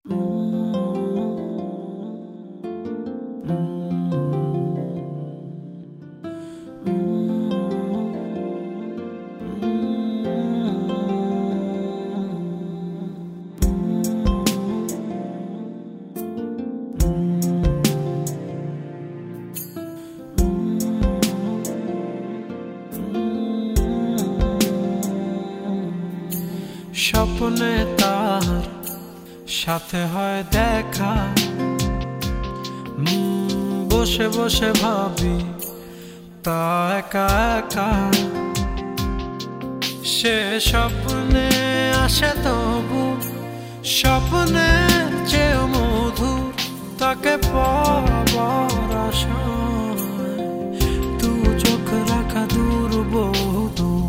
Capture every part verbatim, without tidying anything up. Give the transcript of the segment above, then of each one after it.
স্বপ্নে তার সাথে হয় দেখা, বসে বসে ভাবি তা একা একা। সে স্বপ্নে আসে তবু স্বপ্নে চেয়ে মধুর, তাকে পাবার আশায় দু চোখ রাখা দূর বহু দূর।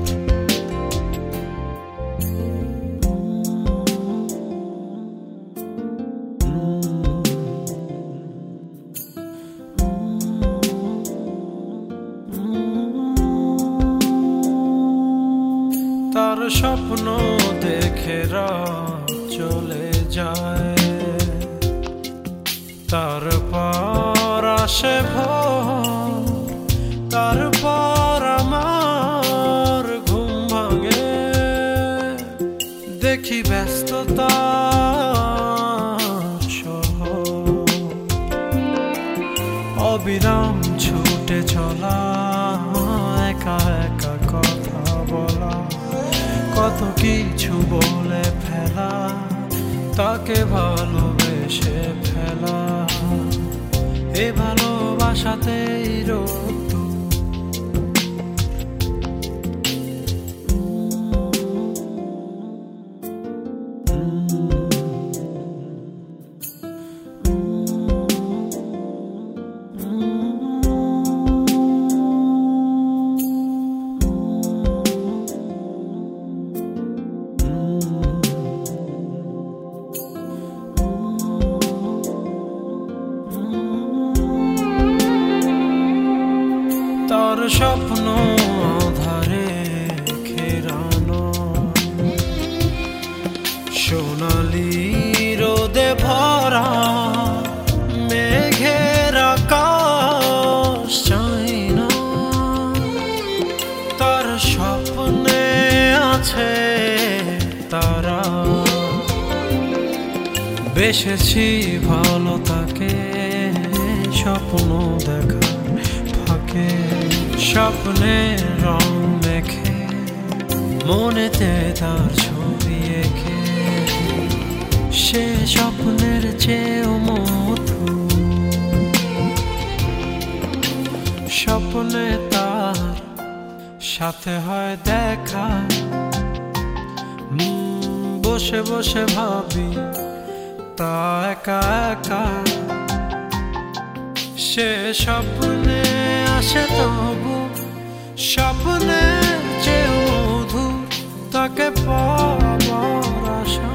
তার স্বপ্ন দেখে রাত চলে যায়, তারপর আসে ভোর, তারপর আমার ঘুম ভাঙে। দেখি ব্যস্ততা শহর, অবিরাম ছুটে চলা, একা একা কথা বলা, কত কিছু বলে ফেলা, তাকে ভালোবেসে ফেলা। এ ভালোবাসাতেই রোদ তার স্বপ্ন আধারে ঘেরানো, সোনালি রোদে ভরা মেঘের আকাশ চাই না। তার স্বপ্নে আছে তারা, বেসেছি ভালো তাকে স্বপ্ন দেখা ফাঁকে। স্বপ্নে রং মেখে মনেতে তার ছবি এঁকে, সে স্বপ্নের চেয়েও মধুর। স্বপ্নে তার সাথে হয় দেখা, বসে বসে ভাবি তা একা একা। সে স্বপ্নে আসে তবু স্বপ্নে চেয়ে মধুর, তাকে পাবার আশা।